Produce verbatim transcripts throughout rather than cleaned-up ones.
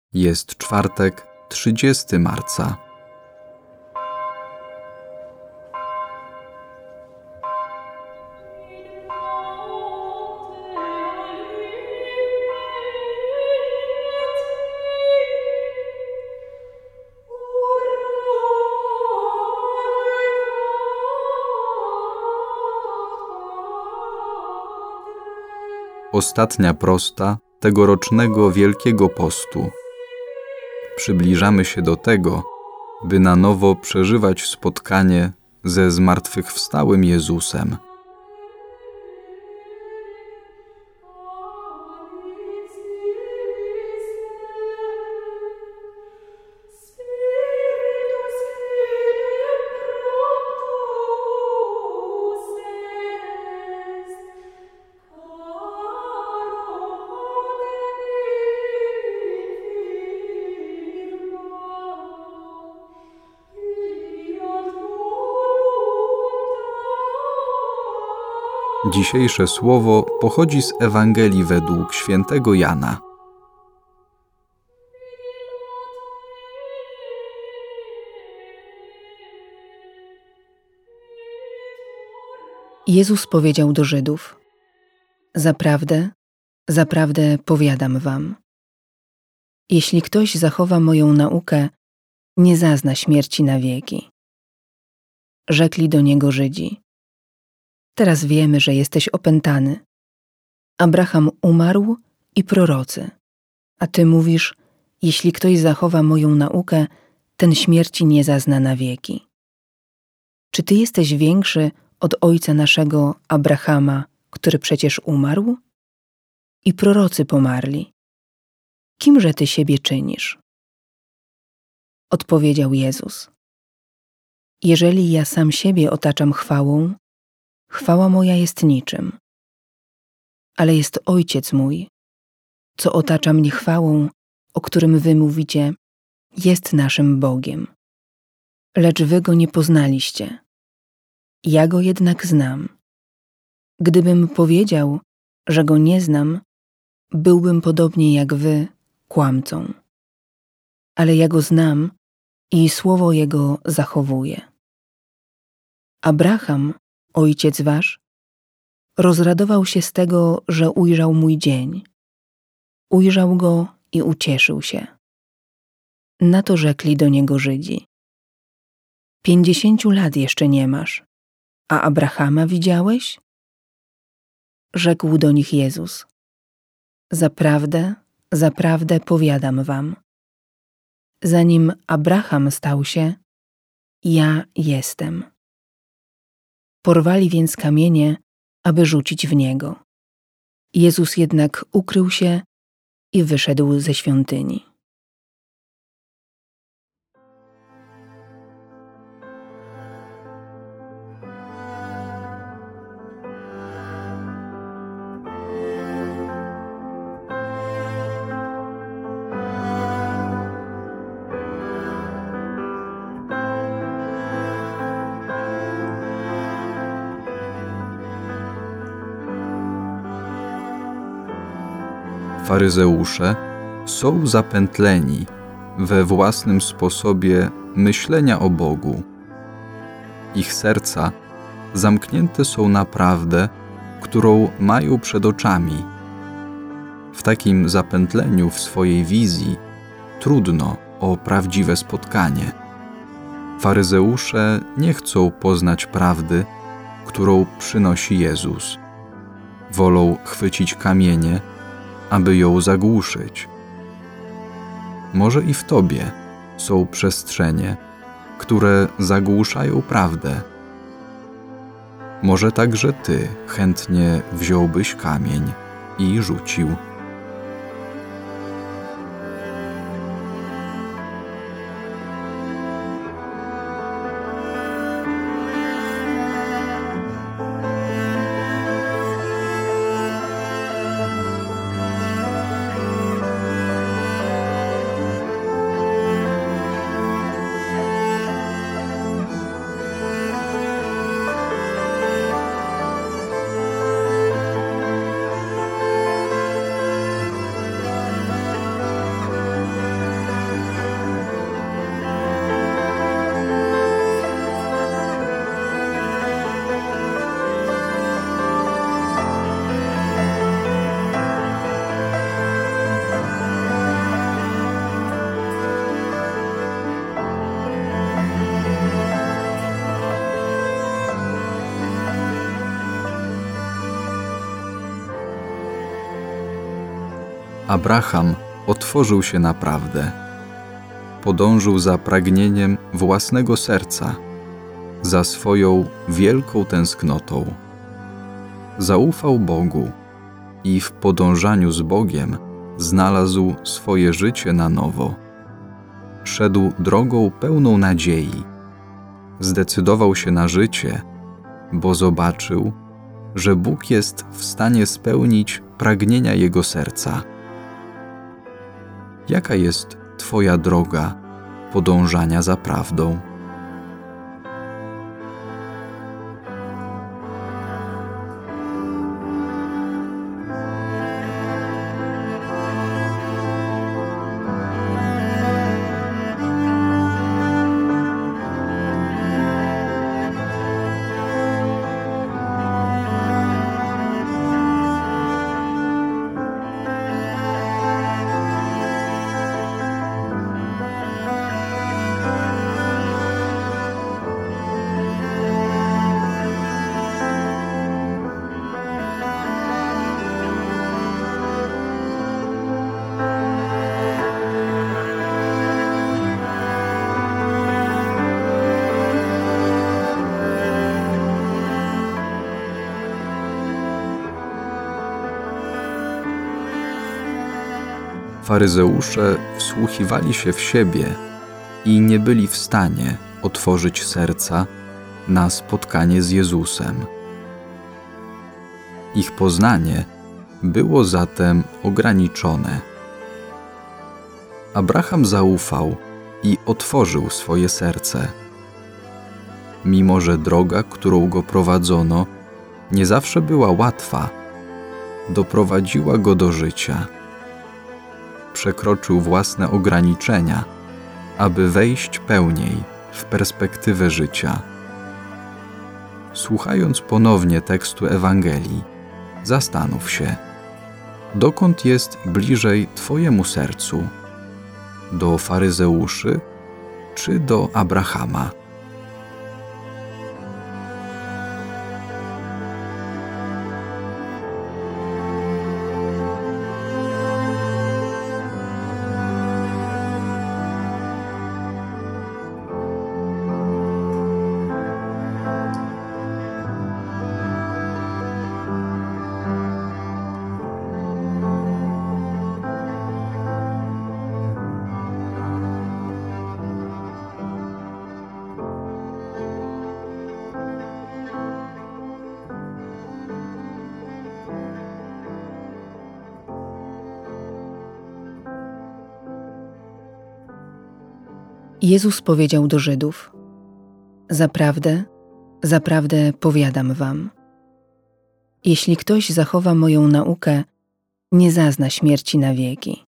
Jest czwartek, trzydziestego marca. Ostatnia prosta tegorocznego Wielkiego Postu. Przybliżamy się do tego, by na nowo przeżywać spotkanie ze zmartwychwstałym Jezusem. Dzisiejsze słowo pochodzi z Ewangelii według świętego Jana. Jezus powiedział do Żydów: Zaprawdę, zaprawdę powiadam wam, jeśli ktoś zachowa moją naukę, nie zazna śmierci na wieki. Rzekli do niego Żydzi: Teraz wiemy, że jesteś opętany. Abraham umarł i prorocy, a ty mówisz: jeśli ktoś zachowa moją naukę, ten śmierci nie zazna na wieki. Czy ty jesteś większy od ojca naszego Abrahama, który przecież umarł? I prorocy pomarli. Kimże ty siebie czynisz? Odpowiedział Jezus: Jeżeli ja sam siebie otaczam chwałą, chwała moja jest niczym. Ale jest Ojciec mój, co otacza mnie chwałą, o którym wy mówicie, jest naszym Bogiem. Lecz wy go nie poznaliście. Ja go jednak znam. Gdybym powiedział, że go nie znam, byłbym podobnie jak wy kłamcą. Ale ja go znam i słowo jego zachowuję. Abraham, ojciec wasz, rozradował się z tego, że ujrzał mój dzień. Ujrzał go i ucieszył się. Na to rzekli do niego Żydzi: Pięćdziesięciu lat jeszcze nie masz, a Abrahama widziałeś? Rzekł do nich Jezus: Zaprawdę, zaprawdę powiadam wam, zanim Abraham stał się, ja jestem. Porwali więc kamienie, aby rzucić w niego. Jezus jednak ukrył się i wyszedł ze świątyni. Faryzeusze są zapętleni we własnym sposobie myślenia o Bogu. Ich serca zamknięte są na prawdę, którą mają przed oczami. W takim zapętleniu w swojej wizji trudno o prawdziwe spotkanie. Faryzeusze nie chcą poznać prawdy, którą przynosi Jezus. Wolą chwycić kamienie, aby ją zagłuszyć. Może i w tobie są przestrzenie, które zagłuszają prawdę. Może także ty chętnie wziąłbyś kamień i rzucił. Abraham otworzył się na prawdę. Podążył za pragnieniem własnego serca, za swoją wielką tęsknotą. Zaufał Bogu i w podążaniu z Bogiem znalazł swoje życie na nowo. Szedł drogą pełną nadziei. Zdecydował się na życie, bo zobaczył, że Bóg jest w stanie spełnić pragnienia jego serca. Jaka jest Twoja droga podążania za prawdą? Faryzeusze wsłuchiwali się w siebie i nie byli w stanie otworzyć serca na spotkanie z Jezusem. Ich poznanie było zatem ograniczone. Abraham zaufał i otworzył swoje serce. Mimo że droga, którą go prowadzono, nie zawsze była łatwa, doprowadziła go do życia. Przekroczył własne ograniczenia, aby wejść pełniej w perspektywę życia. Słuchając ponownie tekstu Ewangelii, zastanów się, dokąd jest bliżej Twojemu sercu? Do faryzeuszy czy do Abrahama? Jezus powiedział do Żydów: Zaprawdę, zaprawdę powiadam wam, jeśli ktoś zachowa moją naukę, nie zazna śmierci na wieki.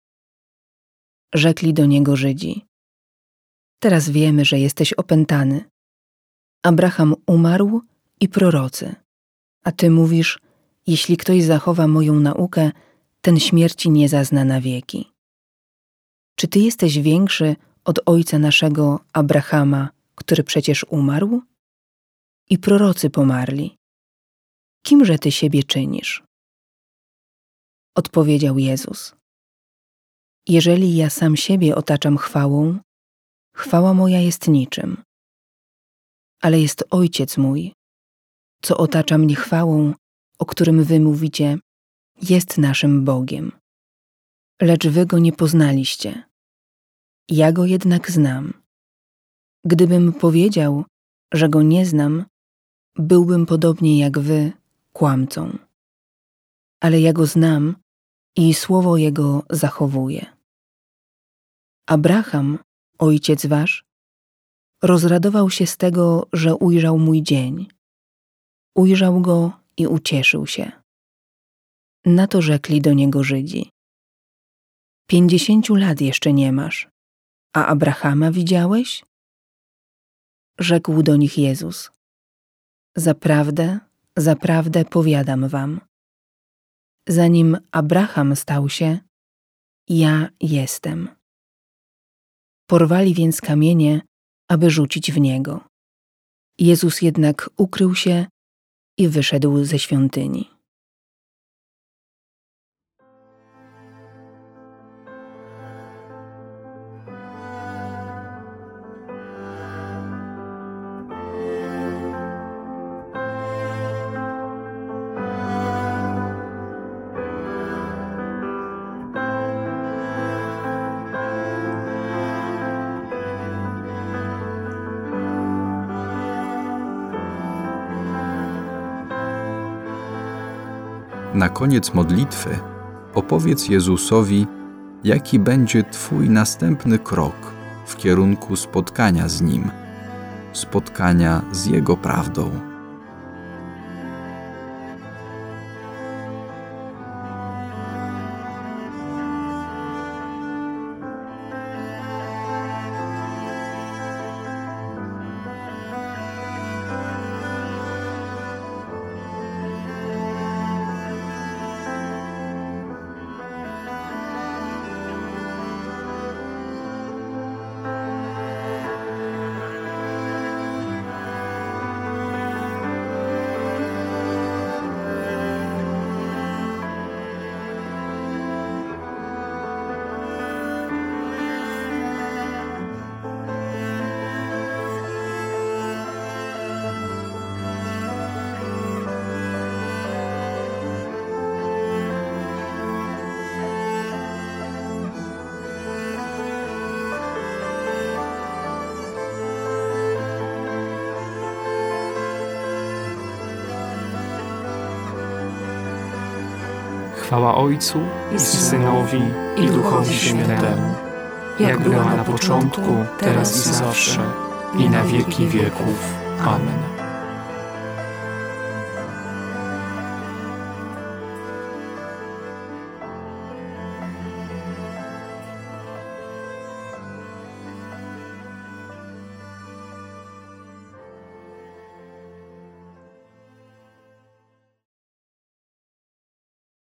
Rzekli do niego Żydzi: Teraz wiemy, że jesteś opętany. Abraham umarł i prorocy, a ty mówisz: jeśli ktoś zachowa moją naukę, ten śmierci nie zazna na wieki. Czy ty jesteś większy od ojca naszego Abrahama, który przecież umarł? I prorocy pomarli. Kimże ty siebie czynisz? Odpowiedział Jezus: Jeżeli ja sam siebie otaczam chwałą, chwała moja jest niczym. Ale jest Ojciec mój, co otacza mnie chwałą, o którym wy mówicie, jest naszym Bogiem. Lecz wy go nie poznaliście. Ja go jednak znam. Gdybym powiedział, że go nie znam, byłbym podobnie jak wy kłamcą. Ale ja go znam i słowo jego zachowuję. Abraham, ojciec wasz, rozradował się z tego, że ujrzał mój dzień. Ujrzał go i ucieszył się. Na to rzekli do niego Żydzi: Pięćdziesięciu lat jeszcze nie masz, a Abrahama widziałeś? Rzekł do nich Jezus: Zaprawdę, zaprawdę powiadam wam, zanim Abraham stał się, ja jestem. Porwali więc kamienie, aby rzucić w niego. Jezus jednak ukrył się i wyszedł ze świątyni. Na koniec modlitwy opowiedz Jezusowi, jaki będzie Twój następny krok w kierunku spotkania z Nim, spotkania z Jego prawdą. Chwała Ojcu i Synowi, i Duchowi Świętemu, jak była na początku, teraz i zawsze, i na wieki wieków. Amen.